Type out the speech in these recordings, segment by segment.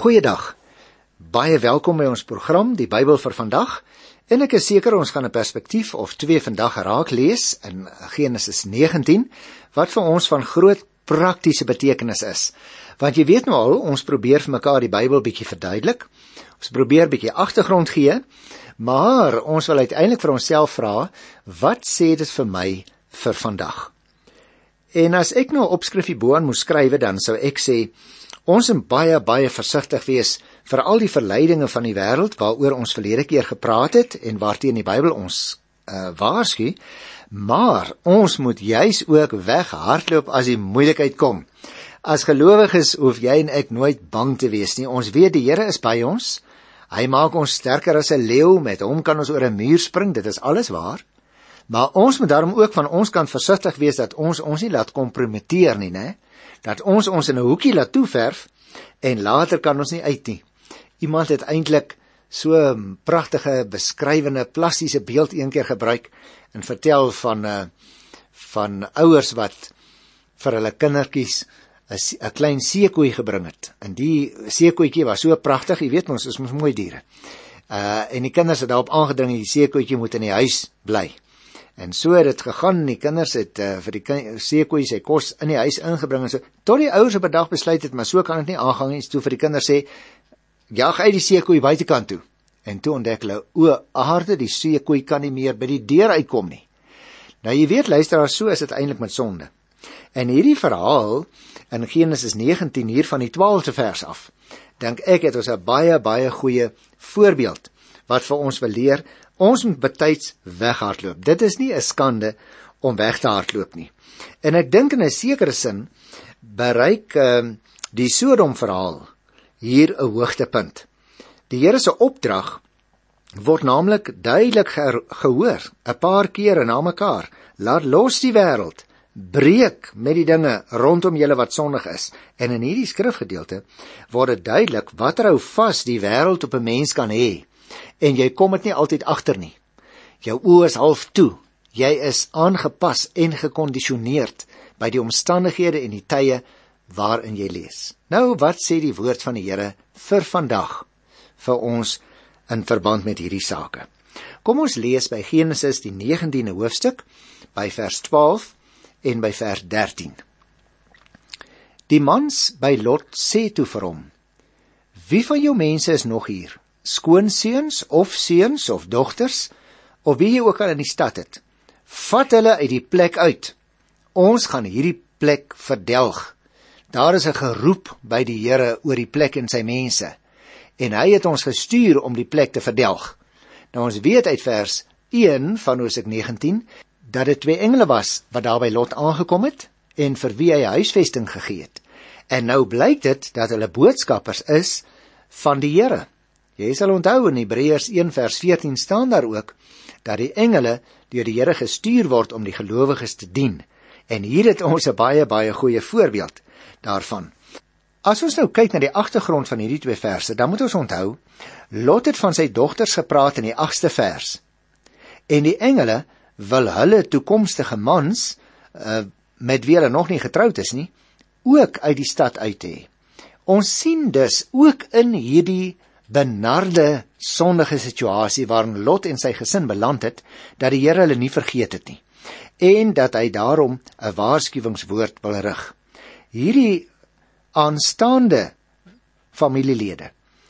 Goeiedag, baie welkom by ons program, die Bybel vir vandag, en ek is seker ons gaan 'n perspektief of twee vandag raak lees in Genesis 19, wat vir ons van groot praktiese betekenis is. Want jy weet nou al, ons probeer vir mekaar die Bybel bietjie verduidelik, ons probeer bietjie agtergrond gee, maar ons wil uiteindelik vir onsself vra, wat sê dit vir my vir vandag? En as ek nou 'n opskrifie boaan moes skryf, dan sou ek sê, ons moet baie versigtig wees vir al die verleidinge van die wêreld waaroor ons verlede keer gepraat het en waarteen die Bybel ons waarsku, maar ons moet juis ook weghardloop as die moeilikheid kom. As gelowiges hoef jy en ek nooit bang te wees nie. Ons weet die Here is by ons. Hy maak ons sterker as 'n leeu, met hom kan ons oor 'n muur spring, dit is alles waar. Maar ons moet daarom ook van ons kant versigtig wees dat ons nie laat kompromiteer nie, né? Dat ons in 'n hoekie laat toeverf en later kan ons nie uit nie. Iemand het eintlik so 'n pragtige beskrywende plastiese beeld eendag gebruik en vertel van ouers wat vir hulle kindertjies 'n klein seekoei gebring het. En die seekoetjie was so pragtig, jy weet ons is mooi diere. En die kinders het daarop aangedring die seekoetjie moet in die huis bly. En so het dit gegaan, die kinders het vir die seekoei sy kos in die huis ingebring en so, tot die ouers op 'n dag besluit het, maar so kan dit nie aangaan nie, toe vir die kinders sê, jaag uit die seekoei buitekant toe. En toe ontdek hulle, o aarde, die seekoei kan nie meer by die deur uitkom nie. Nou jy weet, luisteraars, so is dit eintlik met sonde. En hierdie verhaal in Genesis 19 hier van die 12de vers af, dink ek het ons 'n baie goeie voorbeeld wat vir ons wil leer. Ons moet betyds weghardloop. Dit is nie 'n skande om weg te hardloop nie. En ek dink in 'n sekere sin bereik die Sodom verhaal hier 'n hoogtepunt. Die Here se opdrag word naamlik duidelik gehoor 'n paar kere na mekaar. Laat los die wêreld, breek met die dinge rondom julle wat sondig is. En in hierdie skrifgedeelte word dit duidelik watter hou vas die wêreld op 'n mens kan hê. En jy kom dit nie altyd agter nie. Jou oë is half toe. Jy is aangepas en gekondisioneerd by die omstandighede en die tye waarin jy lees. Nou, wat sê die woord van die Here vir vandag vir ons in verband met hierdie sake? Kom ons lees by Genesis die 19de hoofstuk by vers 12 en by vers 13. Die mans by Lot sê toe vir hom, wie van jou mense is nog hier? Skoonseuns of dogters, of wie jy ook al in die stad het, vat hulle uit die plek uit. Ons gaan hierdie plek verdelg. Daar is 'n geroep by die Here oor die plek en sy mense, en hy het ons gestuur om die plek te verdelg. Nou ons weet uit vers 1 van Hoofstuk 19, dat dit 2 engele was wat daar by Lot aangekom het, en vir wie hy huisvesting gegee het. En nou blyk dit dat hulle boodskappers is van die Here. Jy sal onthou in Hebreërs 1 vers 14 staan daar ook, dat die engele deur die Here gestuur word om die gelowiges te dien. En hier het ons 'n baie goeie voorbeeld daarvan. As ons nou kyk na die agtergrond van hierdie 2 verse, dan moet ons onthou, Lot het van sy dogters gepraat in die 8ste vers. En die engele wil hulle toekomstige mans, met wie hulle nog nie getroud is nie, ook uit die stad uit hê. Ons sien dus ook in hierdie benarde sondige situasie waarin Lot en sy gesin beland het, dat die Here hulle nie vergeet het nie, en dat hy daarom 'n waarskuwingswoord wil rig. Hierdie aanstaande familielede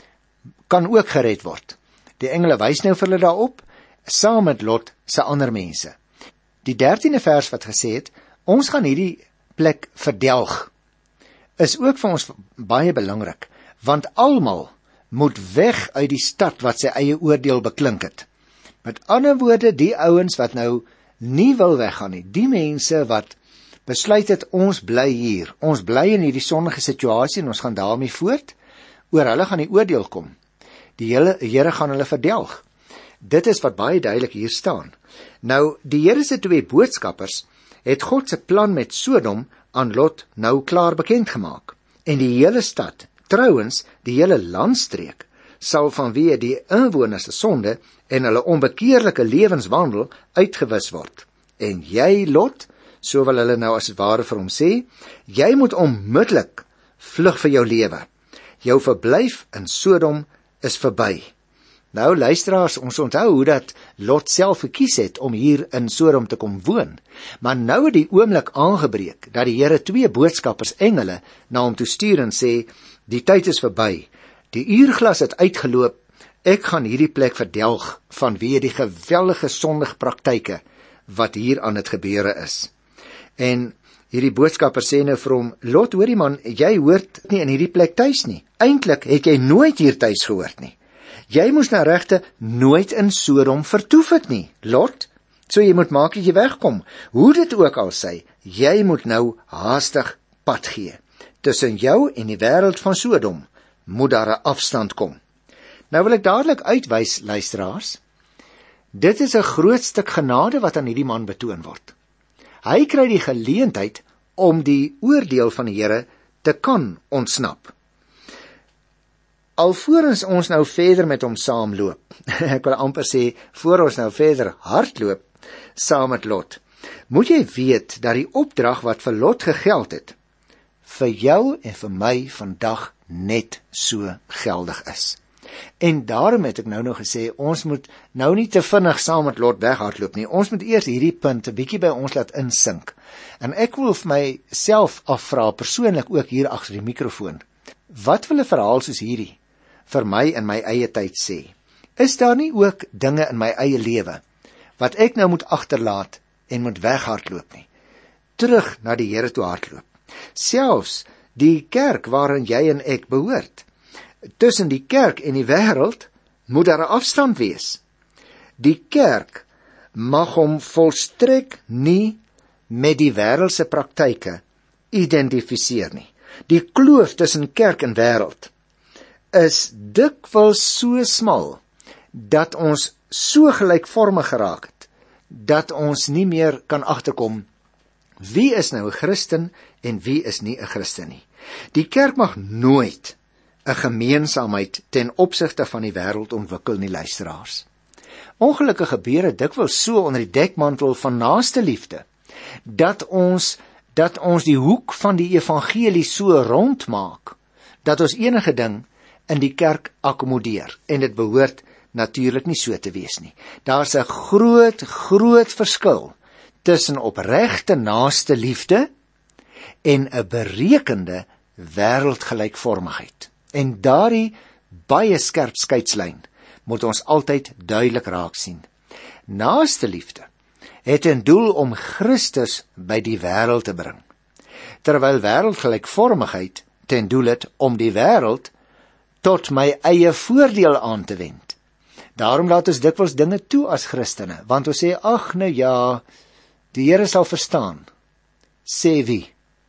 kan ook gered word. Die engele wys nou vir hulle daarop, saam met Lot se ander mense. Die 13de vers wat gesê het, ons gaan hierdie plek verdelg, is ook vir ons baie belangrik, want almal moet weg uit die stad wat sy eie oordeel beklink het. Met ander woorde, die ouens wat nou nie wil weggaan nie, die mense wat besluit het, ons bly hier, ons bly in hierdie sondige situasie en ons gaan daarmee voort, oor hulle gaan die oordeel kom. Die Here gaan hulle verdelg. Dit is wat baie duidelik hier staan. Nou, die Here se 2 boodskappers het God se plan met Sodom aan Lot nou klaar bekend gemaak. En die hele stad, trouwens die hele landstreek, sal vanweë die inwoners se sonde en hulle onbekeerlike lewenswandel uitgewis word. En jy, Lot, so wil hulle nou as het ware vir hom sê, jy moet onmiddellik vlug vir jou lewe. jou verblyf in Sodom is verby. Nou luisteraars, ons onthou hoe dat Lot self gekies het om hier in Sodom te kom woon. Maar nou het die oomblik aangebreek dat die Here 2 boodskappers engele na hom toe stuur en sê, die tyd is verby, die uurglas het uitgeloop, ek gaan hierdie plek verdelg vanweë die geweldige sondige praktyke wat hier aan het gebeure is. En hierdie boodskapper sê nou vir hom, Lot, hoorie man, jy hoort nie in hierdie plek tuis nie. Eintlik het jy nooit hier tuis gehoort nie. Jy moes nou regte nooit in Sodom vertoef het nie, Lot. So jy moet maak dat jy wegkom. Hoe dit ook al sê, jy moet nou haastig pad gee. Tussen jou en die wêreld van Sodom moet daar 'n afstand kom. Nou wil ek dadelik uitwys, luisteraars, dit is 'n groot stuk genade wat aan hierdie man betoon word. Hy kry die geleentheid om die oordeel van die Here te kan ontsnap. Alvorens ons nou verder met hom saamloop, ek wil amper sê, voor ons nou verder hardloop saam met Lot, moet jy weet dat die opdrag wat vir Lot gegeld het, vir jou en vir my vandag net so geldig is. En daarom het ek nou gesê, ons moet nou nie te vinnig saam met Lot weghardloop nie. Ons moet eers hierdie punt 'n bietjie by ons laat insink. En ek wil vir myself afvra, persoonlik ook hier agter die mikrofoon, wat wil 'n verhaal soos hierdie vir my in my eie tyd sê? Is daar nie ook dinge in my eie lewe wat ek nou moet agterlaat en moet weghardloop nie? Terug na die Here toe hardloop. Selfs die kerk waarin jy en ek behoort. Tussen die kerk en die wêreld moet daar 'n afstand wees. Die kerk mag hom volstrek nie met die wêreldse praktyke identifiseer nie. Die kloof tussen kerk en wêreld is dikwels so smal dat ons so gelykvormig geraak het dat ons nie meer kan agterkom wie is nou 'n Christen en wie is nie 'n Christen nie. Die kerk mag nooit 'n gemeenskapheid ten opsigte van die wêreld ontwikkel nie, luisteraars. Ongelukkig gebeur dit dikwels so onder die dekmantel van naaste liefde dat ons die hoek van die evangelie so rond maak dat ons enige ding in die kerk akkommodeer, en dit behoort natuurlik nie so te wees nie. Daar's 'n groot verskil tussen opregte naaste liefde en 'n berekende wêreldgelykvormigheid. En daardie baie skerp skeidslyn moet ons altyd duidelik raak sien. Naaste liefde het 'n doel om Christus by die wêreld te bring, terwyl wêreldgelykvormigheid ten doel het om die wêreld tot my eie voordeel aan te wend. Daarom laat ons dikwels dinge toe as Christene, want ons sê, ag nou ja, die Here sal verstaan. Sê wie?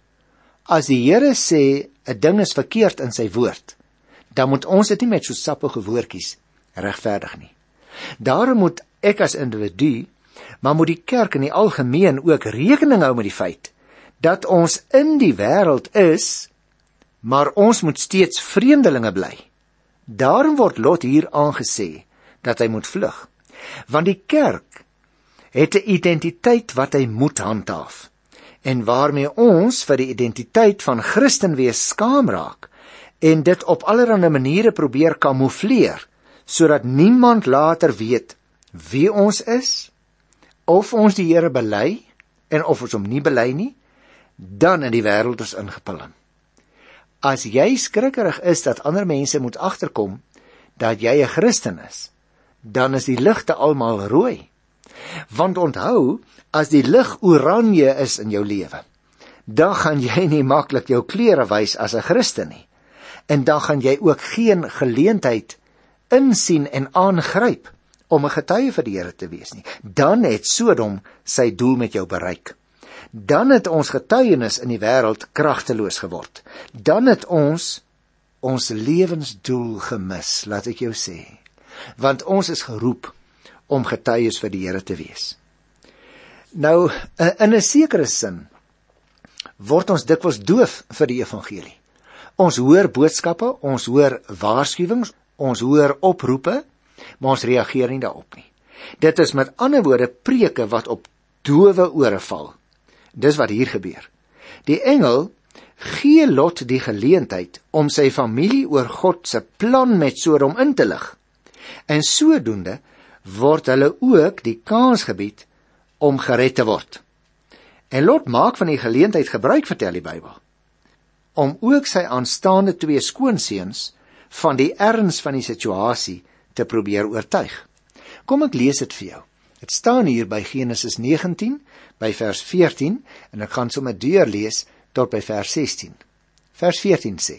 As die Here sê 'n ding is verkeerd in sy woord, dan moet ons dit nie met so sappige woordjies regverdig nie. Daarom moet ek as individu, maar moet die kerk in die algemeen ook rekening hou met die feit dat ons in die wêreld is, maar ons moet steeds vreemdelinge bly. Daarom word Lot hier aangesê dat hy moet vlug, want die kerk het 'n identiteit wat hy moet handhaaf, en waarmee ons vir die identiteit van Christen wees skaam raak, en dit op allerlei maniere probeer kamoufleer, sodat niemand later weet wie ons is, of ons die Here bely, en of ons hom nie bely nie, dan in die wêreld is ingepillen. As jy skrikkerig is dat ander mense moet agterkom dat jy 'n Christen is, dan is die ligte almal rooi. Want onthou, as die lig oranje is in jou lewe, dan gaan jy nie maklik jou klere wys as 'n Christen nie. En dan gaan jy ook geen geleentheid insien en aangryp om 'n getuie vir die Here te wees nie. Dan het Sodom sy doel met jou bereik. Dan het ons getuienis in die wêreld kragteloos geword. Dan het ons lewensdoel gemis, laat ek jou sê. Want ons is geroep om getuies vir die Here te wees. Nou, in 'n sekere sin word ons dikwels doof vir die evangelie. Ons hoor boodskappe, ons hoor waarskuwings, ons hoor oproepe, maar ons reageer nie daarop nie. Dit is met ander woorde preke wat op dowe ore val. Dis wat hier gebeur. Die engel gee Lot die geleentheid om sy familie oor God se plan met Sodom in te lig. En sodoende word hulle ook die kans gebied om gered te word. En Lot maak van die geleentheid gebruik, vertel die Bybel, om ook sy aanstaande 2 skoonseuns van die erns van die situasie te probeer oortuig. Kom ek lees dit vir jou. Dit staan hier by Genesis 19, by vers 14, en ek gaan sommer deurlees tot by vers 16. Vers 14 sê,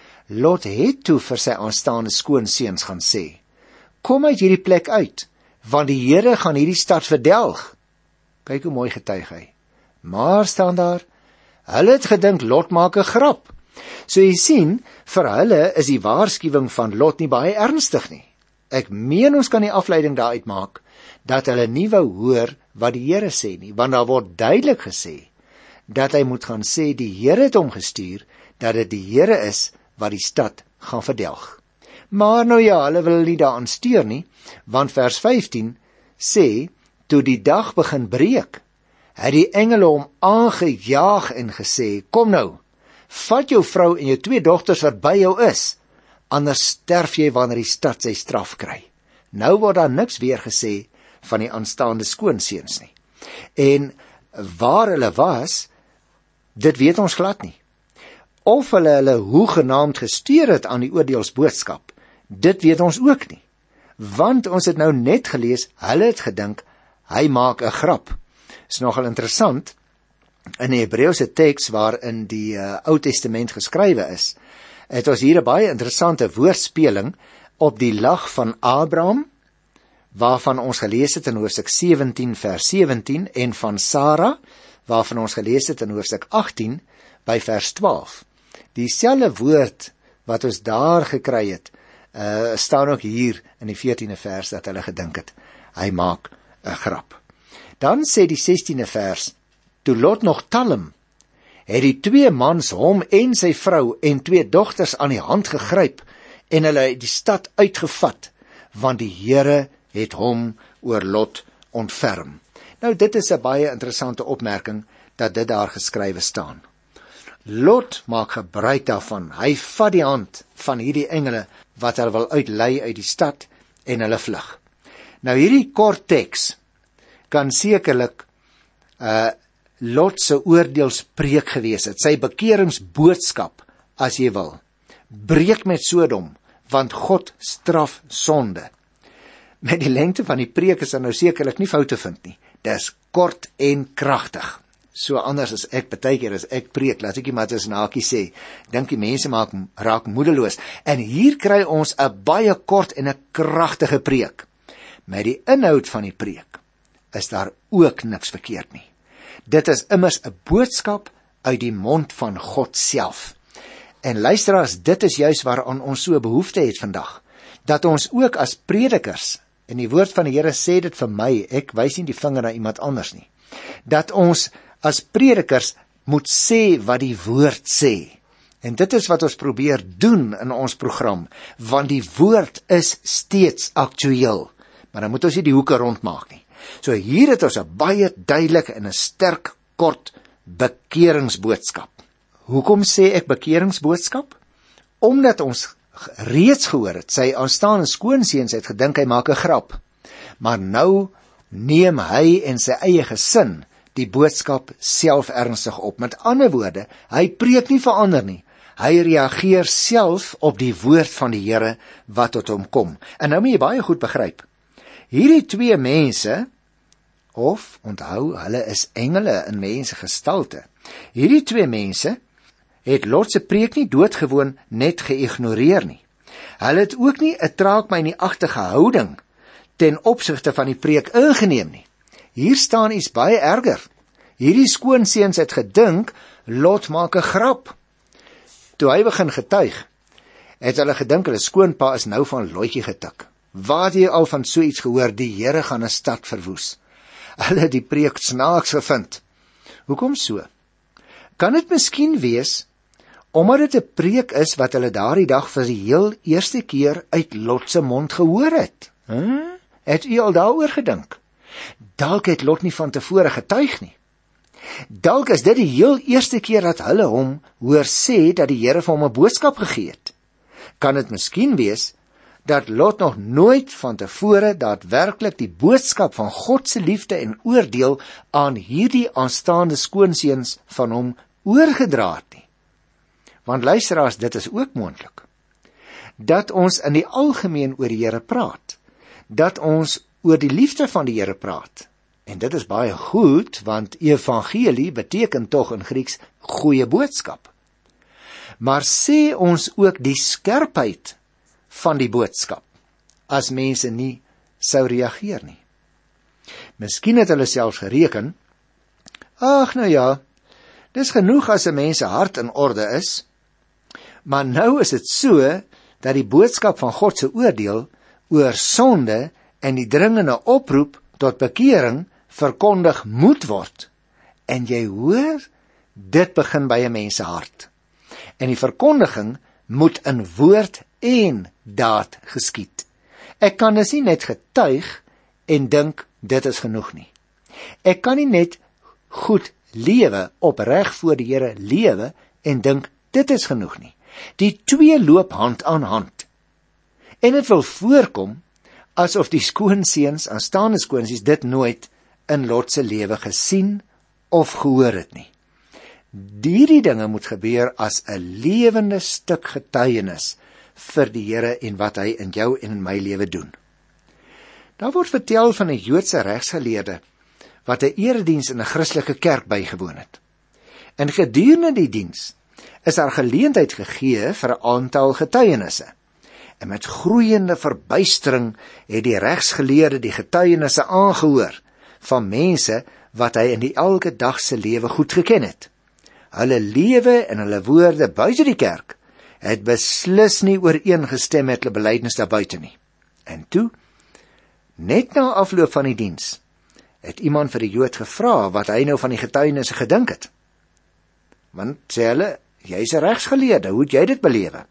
Lot het toe vir sy aanstaande skoonseuns gaan sê, kom uit hierdie plek uit, want die Here gaan hierdie stad verdelg. Kyk hoe mooi getuig hy. Maar staan daar, hulle het gedink Lot maak 'n grap. So jy sien, vir hulle is die waarskuwing van Lot nie baie ernstig nie. Ek meen ons kan die afleiding daaruit maak, dat hulle nie wou hoor wat die Here sê nie, want daar word duidelik gesê, dat hy moet gaan sê, die Here het hom gestuur, dat dit die Here is wat die stad gaan verdelg. Maar nou ja, hulle wil nie daaraan steur nie, want vers 15 sê, toe die dag begin breek, het die engele hom aangejaag en gesê, kom nou, vat jou vrou en jou 2 dogters wat by jou is, anders sterf jy wanneer die stad sy straf kry. Nou word daar niks weer gesê van die aanstaande skoonseuns nie. En waar hulle was, dit weet ons glad nie. Of hulle hoegenaamd gestuur het aan die oordeelsboodskap, dit weet ons ook nie. Want ons het nou net gelees, hulle het gedink, hy maak 'n grap. Is nogal interessant, in die Hebreëse teks waarin die Ou Testament geskrywe is, het ons hier 'n baie interessante woordspeling op die lag van Abraham, waarvan ons gelees het in hoofstuk 17 vers 17, en van Sara, waarvan ons gelees het in hoofstuk 18 by vers 12. Dieselfde woord wat ons daar gekry het, staan ook hier in die 14de vers dat hulle gedink het, hy maak 'n grap. Dan sê die 16de vers, toe Lot nog talm, het die 2 mans hom en sy vrou en 2 dogters aan die hand gegryp en hulle uit die stad uitgevat, want die Here het hom oor Lot ontferm. Nou dit is 'n baie interessante opmerking dat dit daar geskrywe staan. Lot maak gebruik daarvan, hy vat die hand van hierdie engele wat hulle wil uitlei uit die stad en hulle vlug. Nou hierdie kort teks kan sekerlik Lot se oordeelspreek gewees het, sy bekeringsboodskap, as jy wil. Breek met Sodom, want God straf sonde. Met die lengte van die preek is daar nou sekerlik nie foute vind nie. Dis kort en kragtig. So anders as ek partykeer as ek preek, laat ek iemand as naakie sê, dink die mense raak moedeloos. En hier kry ons 'n baie kort en 'n kragtige preek. Met die inhoud van die preek is daar ook niks verkeerd nie. Dit is immers 'n boodskap uit die mond van God self. En luisteraars, dit is juis waaraan ons so behoefte het vandag, dat ons ook as predikers, en die woord van die Here sê dit vir my, ek wys nie die vinger na iemand anders nie, dat ons as predikers moet sê wat die woord sê. En dit is wat ons probeer doen in ons program, want die woord is steeds aktueel. Maar dan moet ons nie die hoeke rondmaak nie. So hier het ons 'n baie duidelike en 'n sterk, kort bekeringsboodskap. Hoekom sê ek bekeringsboodskap? Omdat ons reeds gehoor het, sy aanstaande skoonseuns het gedink hy maak 'n grap. Maar nou neem hy en sy eie gesin die boodskap self ernstig op. Met ander woorde, hy preek nie verander nie. Hy reageer self op die woord van die Here wat tot hom kom. En nou moet jy baie goed begryp. Hierdie 2 mense, of onthou, hulle is engele in mense gestalte. Hierdie 2 mense het Lot se preek nie doodgewoon net geïgnoreer nie. Hulle het ook nie 'n traag my nie-agtige houding ten opsigte van die preek ingeneem nie. Hier staan iets baie erger. Hierdie skoonseuns het gedink Lot maak 'n grap. Toe hy begin getuig, het hulle gedink hulle skoonpa is nou van lotjie getik. Waar het jy al van so iets gehoor, die Here gaan 'n stad verwoes? Hulle het die preek snaaks gevind. Hoekom so? Kan dit miskien wees omdat dit 'n preek is wat hulle daardie dag vir die heel eerste keer uit Lot se mond gehoor het? Het u al daaroor gedink? Dalk het Lot nie van tevore getuig nie. Dalk is dit die heel eerste keer dat hulle hom hoor sê dat die Here vir hom 'n boodskap gegee het. Kan dit miskien wees dat Lot nog nooit van tevore daadwerklik die boodskap van God se liefde en oordeel aan hierdie aanstaande skoonseuns van hom oorgedra het nie? Want luisteraars, dit is ook moontlik dat ons in die algemeen oor die Here praat, dat ons oor die liefde van die Here praat. En dit is baie goed, want evangelie beteken tog in Grieks goeie boodskap. Maar sê ons ook die skerpheid van die boodskap, as mense nie sou reageer nie? Miskien het hulle selfs gereken, ag nou ja, dis genoeg as 'n mens se hart in orde is, maar nou is dit so, dat die boodskap van God se oordeel oor sonde en die dringende oproep tot bekering verkondig moet word. En jy hoor, dit begin by 'n mens se hart. En die verkondiging moet in woord en daad geskied. Ek kan dus nie net getuig en dink dit is genoeg nie. Ek kan nie net goed lewe, opreg voor die Here lewe en dink dit is genoeg nie. Die twee loop hand aan hand. En dit wil voorkom asof die skoonseuns, aanstaande skoonseuns, dit nooit in Lot se lewe gesien of gehoor het nie. Hierdie dinge moet gebeur as 'n lewende stuk getuienis vir die Here en wat hy in jou en in my lewe doen. Daar word vertel van 'n Joodse regsgeleerde wat 'n erediens in 'n Christelike kerk bygewoon het. En gedurende die diens is daar geleentheid gegee vir 'n aantal getuienisse. En met groeiende verbuistering het die regsgeleerde die getuienisse aangehoor van mense wat hy in die elke dag se lewe goed geken het. Hulle lewe en hulle woorde buite die kerk het beslis nie ooreengestem met hulle belydenis daar buite nie. En toe, net na afloop van die diens, het iemand vir die Jood gevra wat hy nou van die getuienisse gedink het. Want sê hulle, jy's 'n regsgeleerde, hoe het jy dit belewe?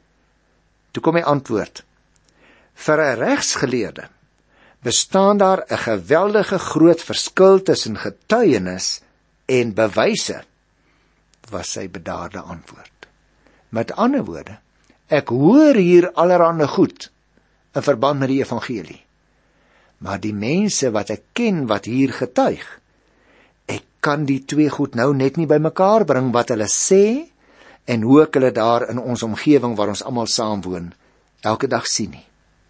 Toe kom hy antwoord, vir 'n regsgeleerde bestaan daar 'n geweldige groot verskil tussen getuienis en bewyse, was sy bedaarde antwoord. Met ander woorde, ek hoor hier allerhande goed in verband met die evangelie, maar die mense wat ek ken wat hier getuig, ek kan die twee goed nou net nie bymekaar bring wat hulle sê en hoe ek hulle daar in ons omgewing waar ons almal saam woon, elke dag sien nie.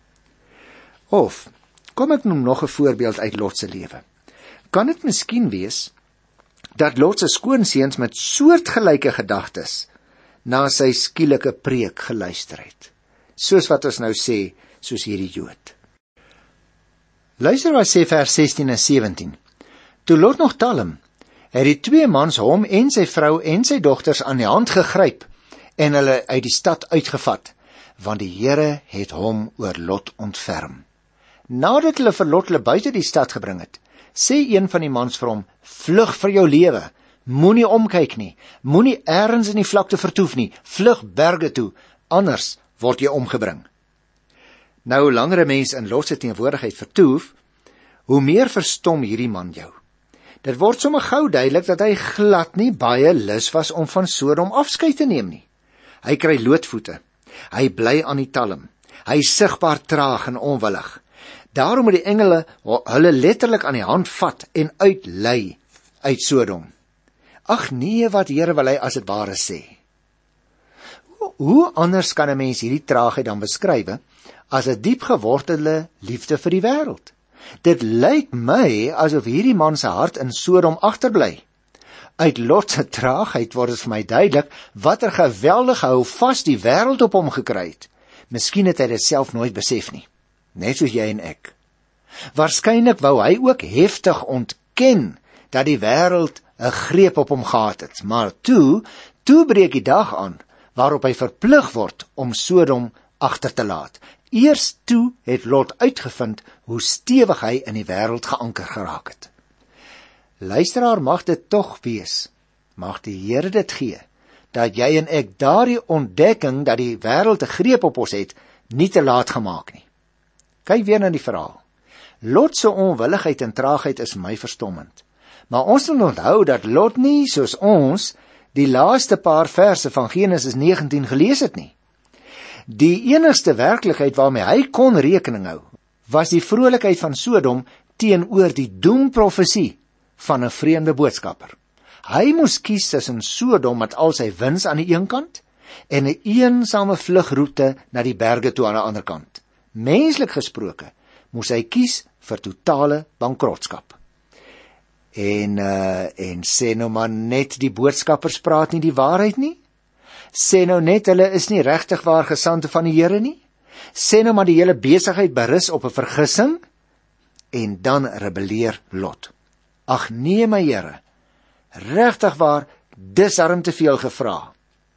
Of, kom ek noem nog 'n voorbeeld uit Lot se lewe. Kan dit miskien wees dat Lot se skoonseuns met soortgelyke gedagtes na sy skielike preek geluister het, soos wat ons nou sê, soos hierdie Jood. Luister wat sê vers 16 en 17. Toe Lot nog talm, het die twee mans hom en sy vrou en sy dogters aan die hand gegryp en hulle uit die stad uitgevat, want die Here het hom oor Lot ontferm. Nadat hulle vir Lot hulle buite die stad gebring het, sê een van die mans vir hom, vlug vir jou lewe, moenie omkyk nie, moenie ergens in die vlakte vertoef nie, vlug berge toe, anders word jy omgebring. Nou, hoe langer 'n mens in Lot se teenwoordigheid vertoef, hoe meer verstom hierdie man jou. Dit word sommer gou duidelik dat hy glad nie baie lus was om van Sodom afskeid te neem nie. Hy kry loodvoete, hy bly aan die talm, hy is sigbaar traag en onwillig. Daarom moet die engele hulle letterlik aan die hand vat en uitlei uit Sodom. Ag nee, wat Here wil hy as dit ware sê. Hoe anders kan 'n mens hierdie traagheid dan beskryf as 'n diep gewortelde liefde vir die wêreld? Dit lyk my asof hierdie man se hart in Sodom agterbly. Uit Lot se traagheid word dit vir my duidelik watter geweldige hou vas die wêreld op hom gekry het. Miskien het hy dit self nooit besef nie, net soos jy en ek. Waarskynlik wou hy ook heftig ontken dat die wêreld 'n greep op hom gehad het, maar toe breek die dag aan waarop hy verplig word om Sodom agter te laat. Eers toe het Lot uitgevind hoe stewig hy in die wêreld geanker geraak het. Luisteraar, mag dit tog wees, mag die Here dit gee, dat jy en ek daardie ontdekking dat die wêreld 'n greep op ons het, nie te laat gemaak nie. Kyk weer na die verhaal. Lot se onwilligheid en traagheid is my verstommend, Maar ons moet onthou dat Lot nie, soos ons, die laaste paar verse van Genesis 19 gelees het nie. Die enigste werklikheid waarmee hy kon rekening hou, was die vrolikheid van Sodom teenoor die doemprofesie van 'n vreemde boodskapper. Hy moes kies tussen Sodom met al sy wins aan die een kant en 'n eensame vlugroete na die berge toe aan die ander kant. Menslik gesproke moes hy kies vir totale bankrotskap. En sê nou maar net die boodskappers praat nie die waarheid nie. Sê nou net hulle is nie regtig waar gesande van die Here nie. Sê nou maar die hele besigheid berus op 'n vergissing. En dan rebelleer Lot. Ag nee my Here, regtig waar, dis darm te veel gevra.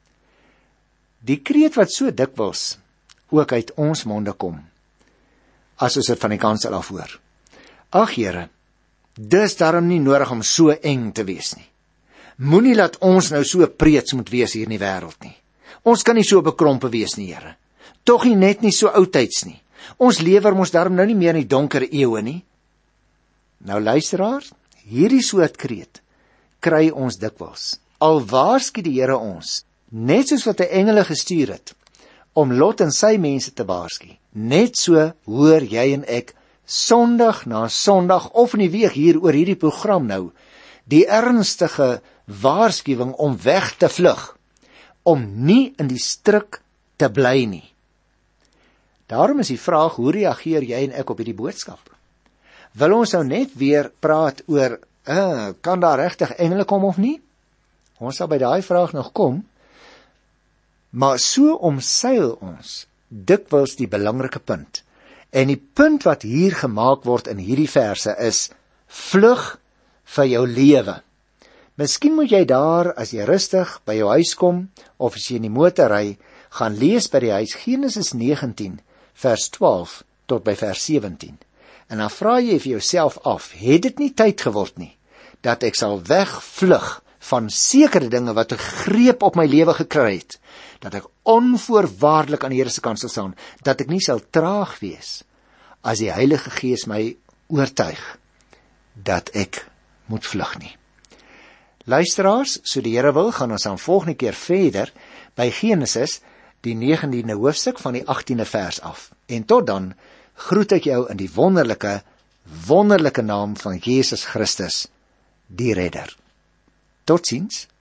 Die kreet wat so dikwels ook uit ons monde kom, as ons dit van die kansel af hoor. Ag Here, dis darm nie nodig om so eng te wees nie. Moenie laat ons nou so preets moet wees hier in die wêreld nie. Ons kan nie so bekrompe wees nie, Here. Tog nie net nie so oudtyds nie. Ons lewer mos darm nou nie meer in die donker eeue nie. Nou luisteraar, hierdie soort kreet kry ons dikwels. Al waarsku die Here ons, net soos wat hy engele gestuur het, om Lot en sy mense te waarsku. Net so hoor jy en ek, Sondag na Sondag, of in die week hier oor hierdie program nou, die ernstige waarskuwing om weg te vlug, om nie in die struik te bly nie. Daarom is die vraag, hoe reageer jy en ek op hierdie boodskap? Wil ons nou net weer praat oor, kan daar regtig engele kom of nie? Ons sal by daai vraag nog kom, maar so omseil ons dikwels die belangrike punt. En die punt wat hier gemaak word in hierdie verse is, vlug vir jou lewe. Miskien moet jy daar, as jy rustig by jou huis kom, of as jy in die motor ry, gaan lees by die huis Genesis 19, vers 12 tot by vers 17. En dan vra jy vir jouself af, het dit nie tyd geword nie, dat ek sal wegvlug van sekere dinge wat 'n greep op my lewe gekry het, dat ek onvoorwaardelik aan die Here se kant sal staan, dat ek nie sal traag wees, as die Heilige Gees my oortuig, dat ek moet vlug nie. Luisteraars, so die Here wil, gaan ons dan volgende keer verder, by Genesis, die 19de hoofstuk van die 18de vers af. En tot dan, groet ek jou in die wonderlike naam van Jesus Christus, die Redder. Totsiens.